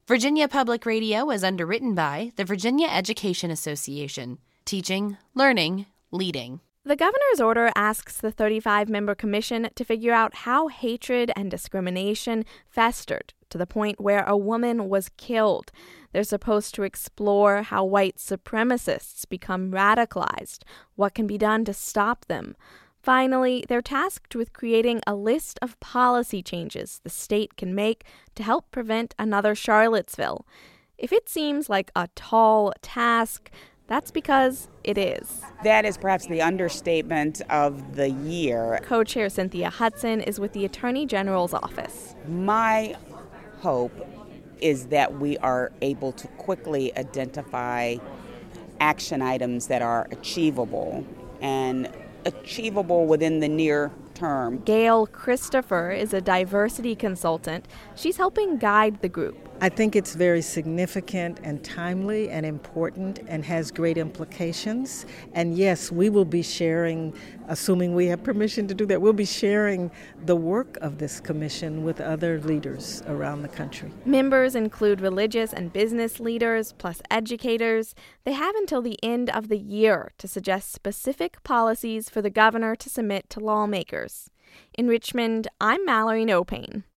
Virginia Public Radio is underwritten by the Virginia Education Association. Teaching, learning, leading. The governor's order asks the 35-member commission to figure out how hatred and discrimination festered to the point where a woman was killed. They're supposed to explore how white supremacists become radicalized, what can be done to stop them. Finally, they're tasked with creating a list of policy changes the state can make to help prevent another Charlottesville. If it seems like a tall task, that's because it is. That is perhaps the understatement of the year. Co-chair Cynthia Hudson is with the Attorney General's office. My hope is that we are able to quickly identify action items that are achievable and achievable within the near term. Gail Christopher is a diversity consultant. She's helping guide the group. I think it's very significant and timely and important and has great implications. And yes, we will be sharing, assuming we have permission to do that, we'll be sharing the work of this commission with other leaders around the country. Members include religious and business leaders, plus educators. They have until the end of the year to suggest specific policies for the governor to submit to lawmakers. In Richmond, I'm Mallory Nopane.